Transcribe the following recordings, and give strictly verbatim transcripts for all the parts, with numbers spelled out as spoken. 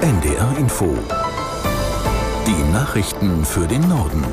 N D R Info. Die Nachrichten für den Norden.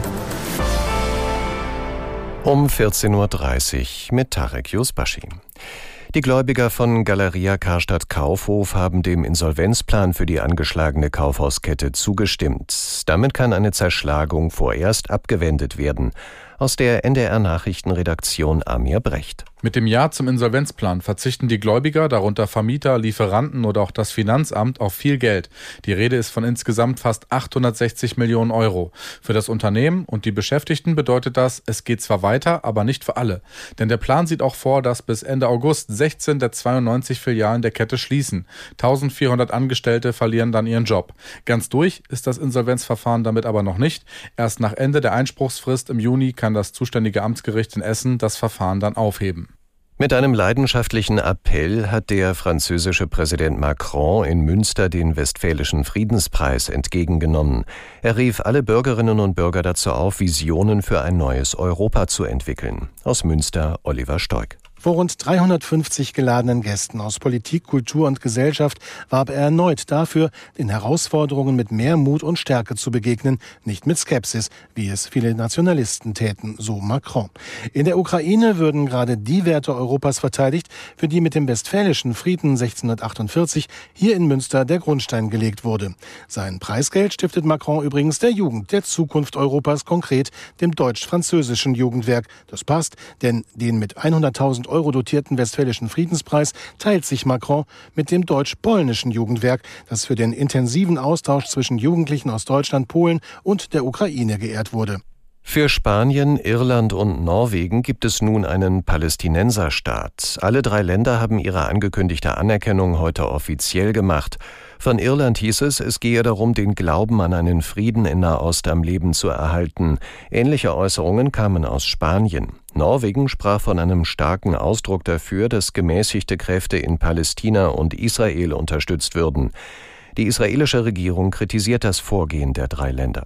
Um vierzehn Uhr dreißig mit Tarek Yusbashi. Die Gläubiger von Galeria Karstadt Kaufhof haben dem Insolvenzplan für die angeschlagene Kaufhauskette zugestimmt. Damit kann eine Zerschlagung vorerst abgewendet werden. Aus der N D R-Nachrichtenredaktion Amir Brecht. Mit dem Ja zum Insolvenzplan verzichten die Gläubiger, darunter Vermieter, Lieferanten oder auch das Finanzamt, auf viel Geld. Die Rede ist von insgesamt fast achthundertsechzig Millionen Euro. Für das Unternehmen und die Beschäftigten bedeutet das, es geht zwar weiter, aber nicht für alle. Denn der Plan sieht auch vor, dass bis Ende August sechzehn der zweiundneunzig Filialen der Kette schließen. eintausendvierhundert Angestellte verlieren dann ihren Job. Ganz durch ist das Insolvenzverfahren damit aber noch nicht. Erst nach Ende der Einspruchsfrist im Juni kann das zuständige Amtsgericht in Essen das Verfahren dann aufheben. Mit einem leidenschaftlichen Appell hat der französische Präsident Macron in Münster den Westfälischen Friedenspreis entgegengenommen. Er rief alle Bürgerinnen und Bürger dazu auf, Visionen für ein neues Europa zu entwickeln. Aus Münster Oliver Stoik. Vor rund dreihundertfünfzig geladenen Gästen aus Politik, Kultur und Gesellschaft warb er erneut dafür, den Herausforderungen mit mehr Mut und Stärke zu begegnen, nicht mit Skepsis, wie es viele Nationalisten täten, so Macron. In der Ukraine würden gerade die Werte Europas verteidigt, für die mit dem Westfälischen Frieden sechzehnhundertachtundvierzig hier in Münster der Grundstein gelegt wurde. Sein Preisgeld stiftet Macron übrigens der Jugend der Zukunft Europas, konkret dem deutsch-französischen Jugendwerk. Das passt, denn den mit hunderttausend Euro dotierten Westfälischen Friedenspreis teilt sich Macron mit dem deutsch-polnischen Jugendwerk, das für den intensiven Austausch zwischen Jugendlichen aus Deutschland, Polen und der Ukraine geehrt wurde. Für Spanien, Irland und Norwegen gibt es nun einen Palästinenserstaat. Alle drei Länder haben ihre angekündigte Anerkennung heute offiziell gemacht. Von Irland hieß es, es gehe darum, den Glauben an einen Frieden in Nahost am Leben zu erhalten. Ähnliche Äußerungen kamen aus Spanien. Norwegen sprach von einem starken Ausdruck dafür, dass gemäßigte Kräfte in Palästina und Israel unterstützt würden. Die israelische Regierung kritisiert das Vorgehen der drei Länder.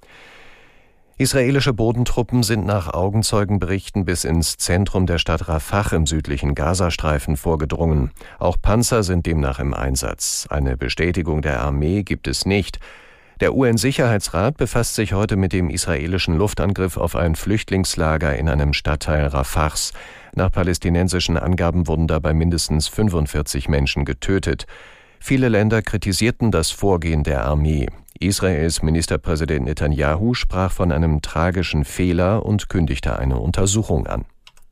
Israelische Bodentruppen sind nach Augenzeugenberichten bis ins Zentrum der Stadt Rafah im südlichen Gazastreifen vorgedrungen. Auch Panzer sind demnach im Einsatz. Eine Bestätigung der Armee gibt es nicht. Der U N-Sicherheitsrat befasst sich heute mit dem israelischen Luftangriff auf ein Flüchtlingslager in einem Stadtteil Rafahs. Nach palästinensischen Angaben wurden dabei mindestens fünfundvierzig Menschen getötet. Viele Länder kritisierten das Vorgehen der Armee. Israels Ministerpräsident Netanyahu sprach von einem tragischen Fehler und kündigte eine Untersuchung an.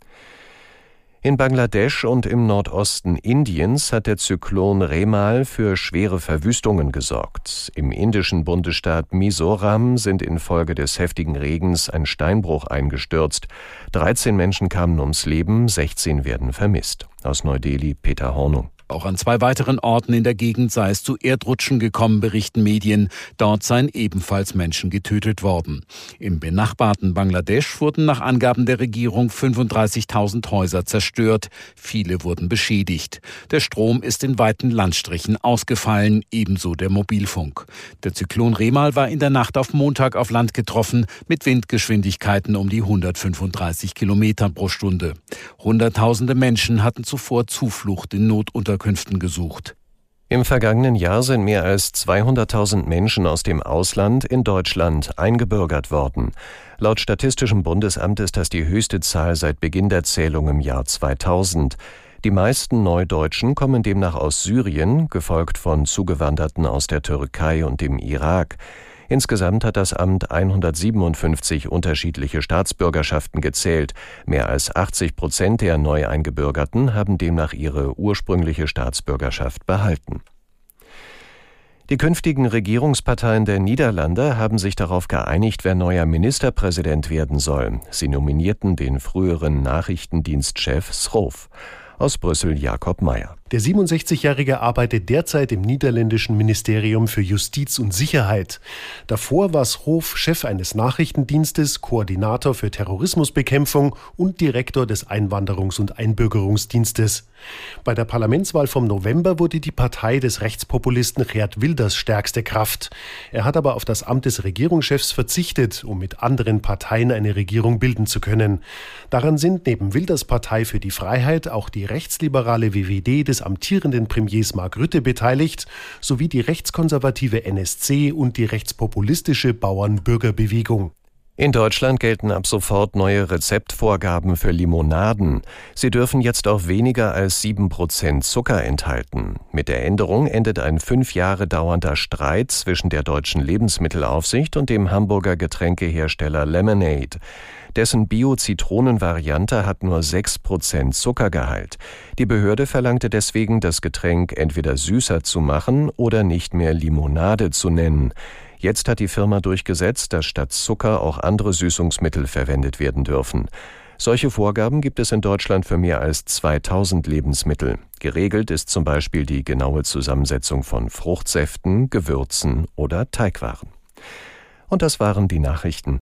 In Bangladesch und im Nordosten Indiens hat der Zyklon Remal für schwere Verwüstungen gesorgt. Im indischen Bundesstaat Mizoram sind infolge des heftigen Regens ein Steinbruch eingestürzt. dreizehn Menschen kamen ums Leben, sechzehn werden vermisst. Aus Neu-Delhi Peter Hornung. Auch an zwei weiteren Orten in der Gegend sei es zu Erdrutschen gekommen, berichten Medien. Dort seien ebenfalls Menschen getötet worden. Im benachbarten Bangladesch wurden nach Angaben der Regierung fünfunddreißigtausend Häuser zerstört. Viele wurden beschädigt. Der Strom ist in weiten Landstrichen ausgefallen, ebenso der Mobilfunk. Der Zyklon Remal war in der Nacht auf Montag auf Land getroffen, mit Windgeschwindigkeiten um die hundertfünfunddreißig Kilometer pro Stunde. Hunderttausende Menschen hatten zuvor Zuflucht in Notunterkünften gesucht. Im vergangenen Jahr sind mehr als zweihunderttausend Menschen aus dem Ausland in Deutschland eingebürgert worden. Laut Statistischem Bundesamt ist das die höchste Zahl seit Beginn der Zählung im Jahr zweitausend. Die meisten Neudeutschen kommen demnach aus Syrien, gefolgt von Zugewanderten aus der Türkei und dem Irak. Insgesamt hat das Amt hundertsiebenundfünfzig unterschiedliche Staatsbürgerschaften gezählt. Mehr als achtzig Prozent der Neueingebürgerten haben demnach ihre ursprüngliche Staatsbürgerschaft behalten. Die künftigen Regierungsparteien der Niederlande haben sich darauf geeinigt, wer neuer Ministerpräsident werden soll. Sie nominierten den früheren Nachrichtendienstchef Schoof. Aus Brüssel Jakob Meyer. Der siebenundsechzigjährige arbeitet derzeit im niederländischen Ministerium für Justiz und Sicherheit. Davor war Schoof Chef eines Nachrichtendienstes, Koordinator für Terrorismusbekämpfung und Direktor des Einwanderungs- und Einbürgerungsdienstes. Bei der Parlamentswahl vom November wurde die Partei des Rechtspopulisten Geert Wilders stärkste Kraft. Er hat aber auf das Amt des Regierungschefs verzichtet, um mit anderen Parteien eine Regierung bilden zu können. Daran sind neben Wilders Partei für die Freiheit auch die rechtsliberale W W D des des amtierenden Premiers Mark Rutte beteiligt, sowie die rechtskonservative N S C und die rechtspopulistische Bauern-Bürgerbewegung. In Deutschland gelten ab sofort neue Rezeptvorgaben für Limonaden. Sie dürfen jetzt auch weniger als sieben Prozent Zucker enthalten. Mit der Änderung endet ein fünf Jahre dauernder Streit zwischen der deutschen Lebensmittelaufsicht und dem Hamburger Getränkehersteller Lemonade. Dessen Bio-Zitronen-Variante hat nur sechs Prozent Zuckergehalt. Die Behörde verlangte deswegen, das Getränk entweder süßer zu machen oder nicht mehr Limonade zu nennen. Jetzt hat die Firma durchgesetzt, dass statt Zucker auch andere Süßungsmittel verwendet werden dürfen. Solche Vorgaben gibt es in Deutschland für mehr als zweitausend Lebensmittel. Geregelt ist zum Beispiel die genaue Zusammensetzung von Fruchtsäften, Gewürzen oder Teigwaren. Und das waren die Nachrichten.